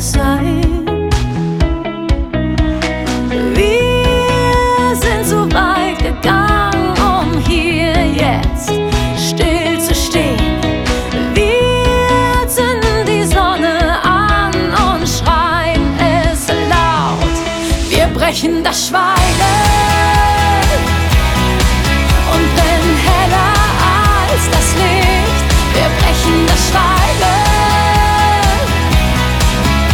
es sein. Wir sind so weit gegangen, um hier jetzt still zu stehen. Wir zünden die Sonne an und schreien es laut. Wir brechen das Schweigen.